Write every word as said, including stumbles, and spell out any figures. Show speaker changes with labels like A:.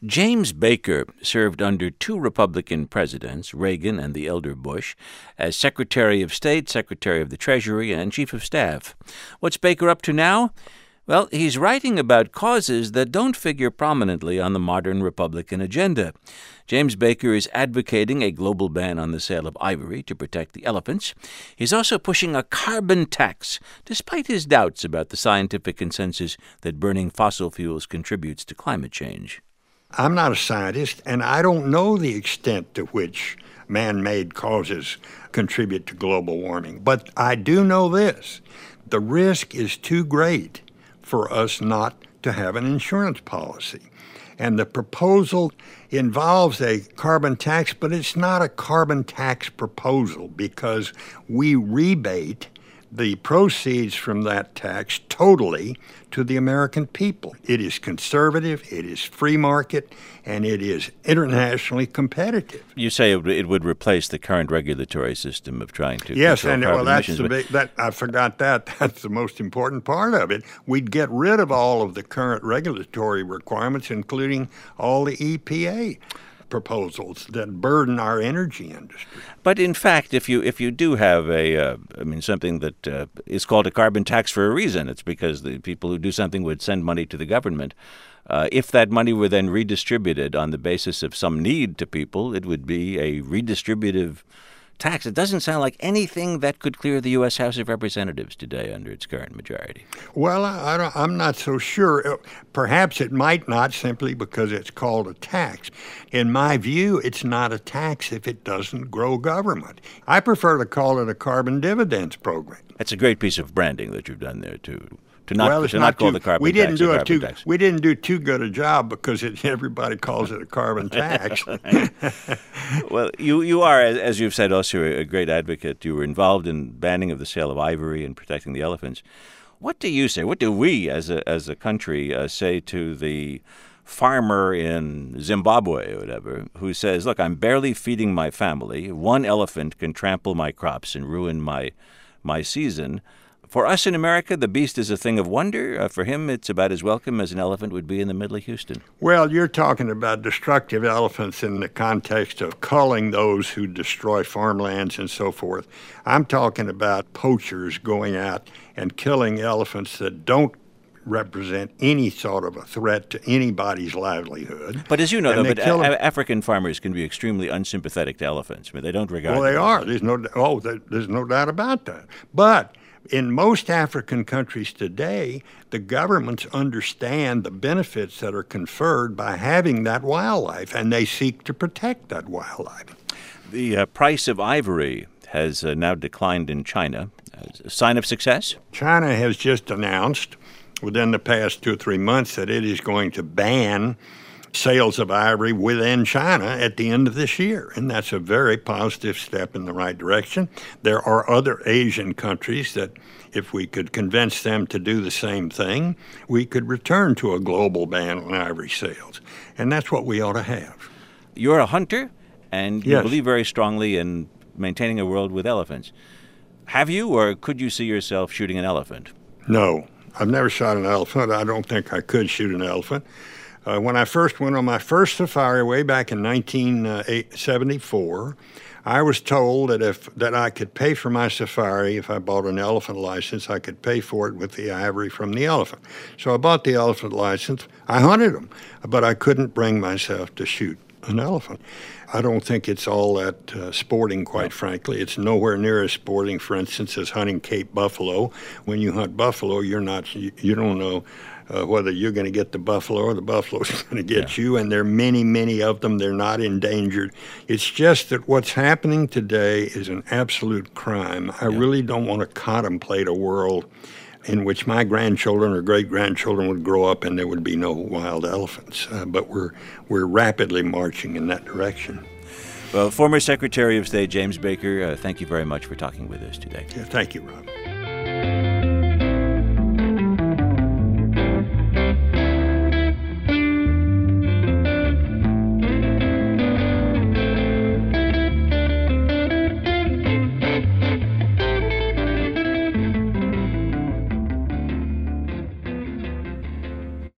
A: James Baker served under two Republican presidents, Reagan and the elder Bush, as Secretary of State, Secretary of the Treasury, and Chief of Staff. What's Baker up to now? Well, he's writing about causes that don't figure prominently on the modern Republican agenda. James Baker is advocating a global ban on the sale of ivory to protect the elephants. He's also pushing a carbon tax, despite his doubts about the scientific consensus that burning fossil fuels contributes to climate change.
B: I'm not a scientist, and I don't know the extent to which man-made causes contribute to global warming. But I do know this. The risk is too great for us not to have an insurance policy. And the proposal involves a carbon tax, but it's not a carbon tax proposal because we rebate the proceeds from that tax totally to the American people. It is conservative, it is free market, and it is internationally competitive.
A: You say it, it would replace the current regulatory system of trying to
B: yes,
A: control
B: and
A: carbon
B: well, that's
A: emissions.
B: the big, that I forgot that. That's the most important part of it. We'd get rid of all of the current regulatory requirements, including all the E P A proposals that burden our energy industry.
A: But in fact, if you if you do have a, uh, I mean, something that uh, is called a carbon tax for a reason, it's because the people who do something would send money to the government. Uh, if that money were then redistributed on the basis of some need to people, it would be a redistributive tax. It doesn't sound like anything that could clear the U S House of Representatives today under its current majority.
B: Well, I, I don't, I'm not so sure. Perhaps it might not, simply because it's called a tax. In my view, it's not a tax if it doesn't grow government. I prefer to call it a carbon dividends program.
A: That's a great piece of branding that you've done there, too. To not,
B: well, it's
A: to
B: not,
A: not call
B: too,
A: the carbon
B: we didn't
A: tax
B: do
A: a
B: a
A: carbon
B: too,
A: tax.
B: We didn't do too good a job because it, everybody calls it a carbon tax.
A: Well, you, you are, as you've said, also a great advocate. You were involved in banning of the sale of ivory and protecting the elephants. What do you say? What do we, as a as a country, uh, say to the farmer in Zimbabwe or whatever who says, look, I'm barely feeding my family. One elephant can trample my crops and ruin my my season. For us in America, the beast is a thing of wonder. Uh, for him, it's about as welcome as an elephant would be in the middle of Houston.
B: Well, you're talking about destructive elephants in the context of culling those who destroy farmlands and so forth. I'm talking about poachers going out and killing elephants that don't represent any sort of a threat to anybody's livelihood.
A: But as you know,
B: and
A: though, but a-
B: a-
A: African farmers can be extremely unsympathetic to elephants. I mean, they don't regard
B: Well, they
A: them.
B: are. There's no oh, there's no doubt about that. But in most African countries today, the governments understand the benefits that are conferred by having that wildlife, and they seek to protect that wildlife.
A: The uh, price of ivory has uh, now declined in China. A sign of success?
B: China has just announced within the past two or three months that it is going to ban sales of ivory within China at the end of this year, and that's a very positive step in the right direction. There are other Asian countries that, if we could convince them to do the same thing, we could return to a global ban on ivory sales, and that's what we ought to have.
A: You're a hunter, and you
B: Yes.
A: believe very strongly in maintaining a world with elephants. Have you, or could you see yourself shooting an elephant?
B: No, I've never shot an elephant. I don't think I could shoot an elephant. Uh, when I first went on my first safari way back in nineteen seventy-four, I was told that if that I could pay for my safari if I bought an elephant license, I could pay for it with the ivory from the elephant. So I bought the elephant license. I hunted them, but I couldn't bring myself to shoot an elephant. I don't think it's all that uh, sporting, quite frankly. It's nowhere near as sporting, for instance, as hunting Cape buffalo. When you hunt buffalo, you're not, you, you don't know uh, whether you're going to get the buffalo or the buffalo's going to get yeah. you, and there are many, many of them. They're not endangered. It's just that what's happening today is an absolute crime. I yeah. really don't want to contemplate a world in which my grandchildren or great-grandchildren would grow up and there would be no wild elephants. Uh, but we're we're rapidly marching in that direction.
A: Well, former Secretary of State James Baker, uh, thank you very much for talking with us today.
B: Yeah, thank you, Rob.